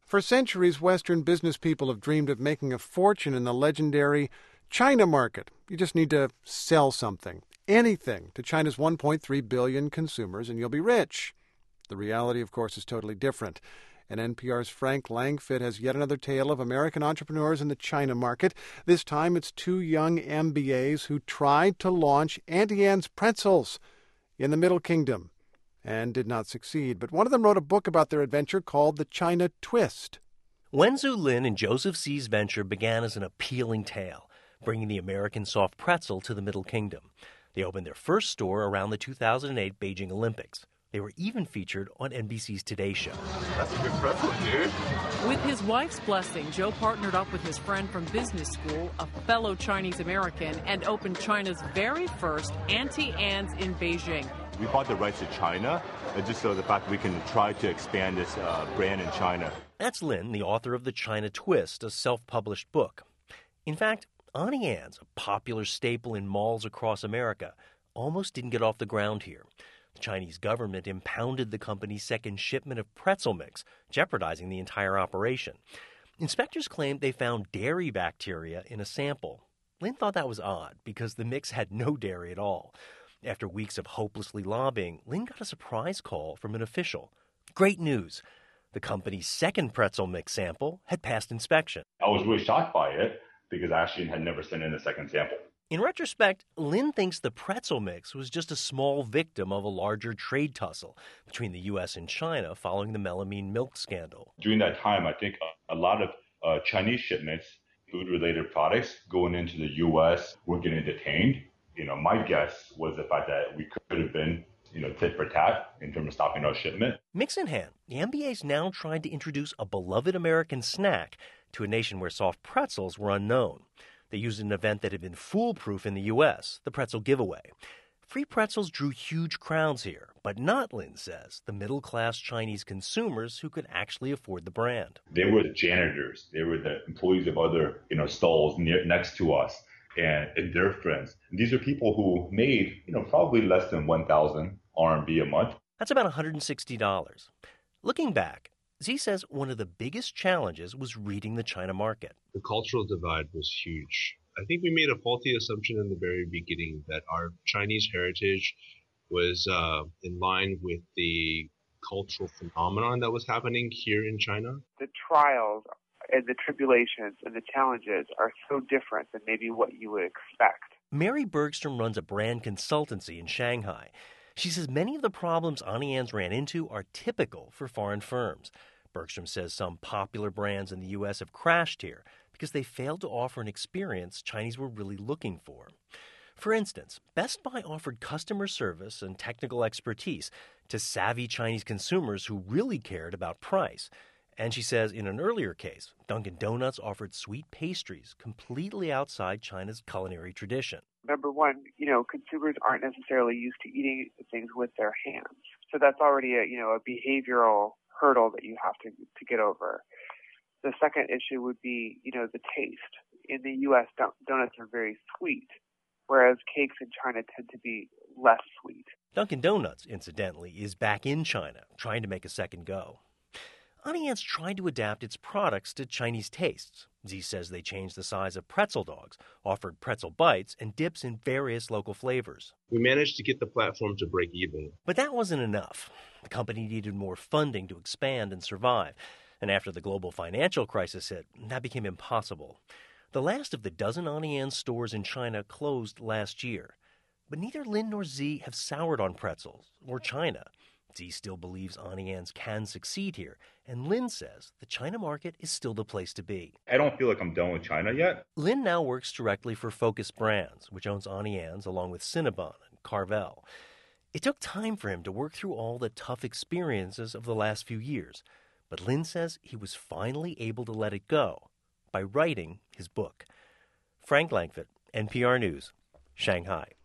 For centuries, Western business people have dreamed of making a fortune in the legendary China market. You just need to sell something, anything, to China's 1.3 billion consumers, and you'll be rich. The reality, of course, is totally different. And NPR's Frank Langfitt has yet another tale of American entrepreneurs in the China market. This time it's two young MBAs who tried to launch Auntie Anne's Pretzels in the Middle Kingdom and did not succeed. But one of them wrote a book about their adventure called The China Twist. Wenzhou Lin and Joseph C's venture began as an appealing tale, bringing the American soft pretzel to the Middle Kingdom. They opened their first store around the 2008 Beijing Olympics. They were even featured on NBC's Today Show. That's a good pretzel, dude. With his wife's blessing, Joe partnered up with his friend from business school, a fellow Chinese American, and opened China's very first Auntie Anne's in Beijing. We bought the rights to China, just so the fact we can try to expand this brand in China. That's Lin, the author of The China Twist, a self-published book. In fact, Auntie Anne's, a popular staple in malls across America, almost didn't get off the ground here. The Chinese government impounded the company's second shipment of pretzel mix, jeopardizing the entire operation. Inspectors claimed they found dairy bacteria in a sample. Lin thought that was odd because the mix had no dairy at all. After weeks of hopelessly lobbying, Lin got a surprise call from an official. Great news! The company's second pretzel mix sample had passed inspection. I was really shocked by it because I actually had never sent in a second sample. In retrospect, Lin thinks the pretzel mix was just a small victim of a larger trade tussle between the U.S. and China following the melamine milk scandal. During that time, I think a lot of Chinese shipments, food-related products going into the U.S. were getting detained. My guess was the fact that we could have been, tit for tat in terms of stopping our shipment. Mix in hand, the MBA's now trying to introduce a beloved American snack to a nation where soft pretzels were unknown. They used an event that had been foolproof in the U.S., the pretzel giveaway. Free pretzels drew huge crowds here, but not, Lin says, the middle-class Chinese consumers who could actually afford the brand. They were the janitors. They were the employees of other, stalls next to us and their friends. And these are people who made, probably less than 1,000 RMB a month. That's about $160. Looking back, Z says one of the biggest challenges was reading the China market. The cultural divide was huge. I think we made a faulty assumption in the very beginning that our Chinese heritage was in line with the cultural phenomenon that was happening here in China. The trials and the tribulations and the challenges are so different than maybe what you would expect. Mary Bergstrom runs a brand consultancy in Shanghai. She says many of the problems Auntie Anne's ran into are typical for foreign firms. Bergstrom says some popular brands in the U.S. have crashed here because they failed to offer an experience Chinese were really looking for. For instance, Best Buy offered customer service and technical expertise to savvy Chinese consumers who really cared about price. And she says in an earlier case, Dunkin' Donuts offered sweet pastries completely outside China's culinary tradition. Number one, consumers aren't necessarily used to eating things with their hands. So that's already a behavioral hurdle that you have to get over. The second issue would be, the taste. In the U.S., donuts are very sweet, whereas cakes in China tend to be less sweet. Dunkin' Donuts, incidentally, is back in China, trying to make a second go. Auntie Anne's tried to adapt its products to Chinese tastes. Z says they changed the size of pretzel dogs, offered pretzel bites, and dips in various local flavors. We managed to get the platform to break even. But that wasn't enough. The company needed more funding to expand and survive. And after the global financial crisis hit, that became impossible. The last of the dozen Auntie Anne's stores in China closed last year. But neither Lin nor Z have soured on pretzels or China. Z still believes Auntie Anne's can succeed here, and Lin says the China market is still the place to be. I don't feel like I'm done with China yet. Lin now works directly for Focus Brands, which owns Auntie Anne's along with Cinnabon and Carvel. It took time for him to work through all the tough experiences of the last few years, but Lin says he was finally able to let it go by writing his book. Frank Langfitt, NPR News, Shanghai.